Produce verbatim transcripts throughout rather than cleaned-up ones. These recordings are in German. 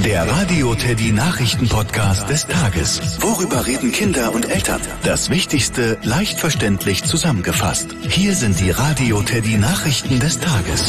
Der Radio Teddy Nachrichten-Podcast des Tages. Worüber reden Kinder und Eltern? Das Wichtigste leicht verständlich zusammengefasst. Hier sind die Radio Teddy Nachrichten des Tages.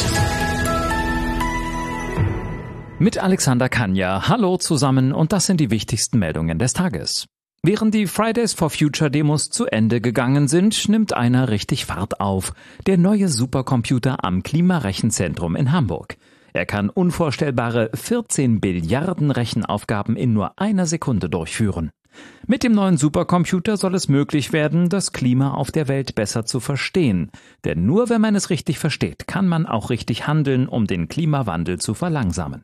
Mit Alexander Kanja. Hallo zusammen und das sind die wichtigsten Meldungen des Tages. Während die Fridays for Future Demos zu Ende gegangen sind, nimmt einer richtig Fahrt auf. Der neue Supercomputer am Klimarechenzentrum in Hamburg. Er kann unvorstellbare vierzehn Billiarden Rechenaufgaben in nur einer Sekunde durchführen. Mit dem neuen Supercomputer soll es möglich werden, das Klima auf der Welt besser zu verstehen. Denn nur wenn man es richtig versteht, kann man auch richtig handeln, um den Klimawandel zu verlangsamen.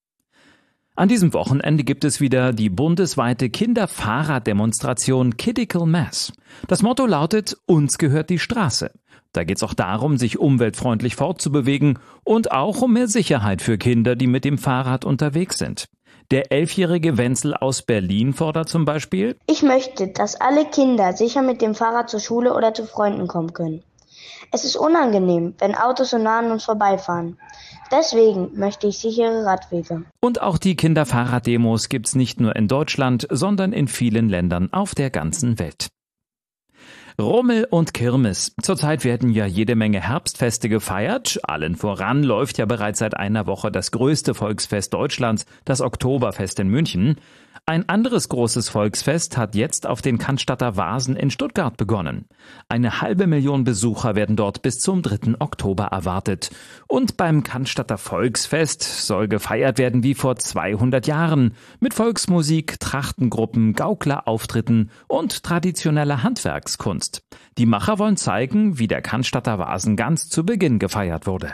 An diesem Wochenende gibt es wieder die bundesweite Kinderfahrraddemonstration Critical Mass. Das Motto lautet, uns gehört die Straße. Da geht es auch darum, sich umweltfreundlich fortzubewegen und auch um mehr Sicherheit für Kinder, die mit dem Fahrrad unterwegs sind. Der elfjährige Wenzel aus Berlin fordert zum Beispiel: Ich möchte, dass alle Kinder sicher mit dem Fahrrad zur Schule oder zu Freunden kommen können. Es ist unangenehm, wenn Autos so nah an uns vorbeifahren. Deswegen möchte ich sichere Radwege. Und auch die Kinderfahrraddemos gibt's nicht nur in Deutschland, sondern in vielen Ländern auf der ganzen Welt. Rummel und Kirmes. Zurzeit werden ja jede Menge Herbstfeste gefeiert. Allen voran läuft ja bereits seit einer Woche das größte Volksfest Deutschlands, das Oktoberfest in München. Ein anderes großes Volksfest hat jetzt auf den Cannstatter Vasen in Stuttgart begonnen. Eine halbe Million Besucher werden dort bis zum dritten Oktober erwartet. Und beim Cannstatter Volksfest soll gefeiert werden wie vor zweihundert Jahren. Mit Volksmusik, Trachtengruppen, Gauklerauftritten und traditioneller Handwerkskunst. Die Macher wollen zeigen, wie der Cannstatter Vasen ganz zu Beginn gefeiert wurde.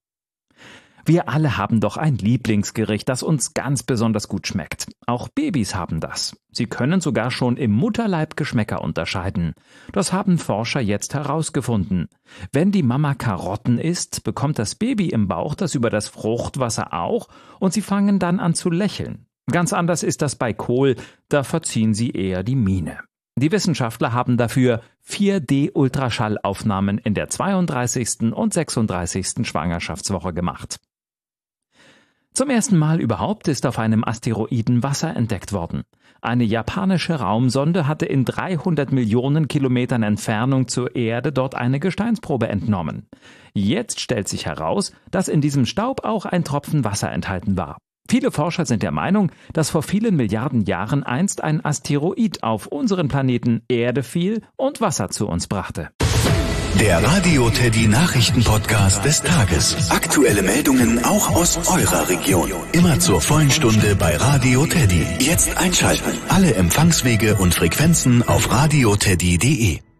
Wir alle haben doch ein Lieblingsgericht, das uns ganz besonders gut schmeckt. Auch Babys haben das. Sie können sogar schon im Mutterleib Geschmäcker unterscheiden. Das haben Forscher jetzt herausgefunden. Wenn die Mama Karotten isst, bekommt das Baby im Bauch das über das Fruchtwasser auch und sie fangen dann an zu lächeln. Ganz anders ist das bei Kohl, da verziehen sie eher die Miene. Die Wissenschaftler haben dafür vier D Ultraschallaufnahmen in der zweiunddreißigsten und sechsunddreißigsten Schwangerschaftswoche gemacht. Zum ersten Mal überhaupt ist auf einem Asteroiden Wasser entdeckt worden. Eine japanische Raumsonde hatte in dreihundert Millionen Kilometern Entfernung zur Erde dort eine Gesteinsprobe entnommen. Jetzt stellt sich heraus, dass in diesem Staub auch ein Tropfen Wasser enthalten war. Viele Forscher sind der Meinung, dass vor vielen Milliarden Jahren einst ein Asteroid auf unseren Planeten Erde fiel und Wasser zu uns brachte. Der Radio Teddy Nachrichten-Podcast des Tages. Aktuelle Meldungen auch aus eurer Region. Immer zur vollen Stunde bei Radio Teddy. Jetzt einschalten. Alle Empfangswege und Frequenzen auf radioteddy punkt de.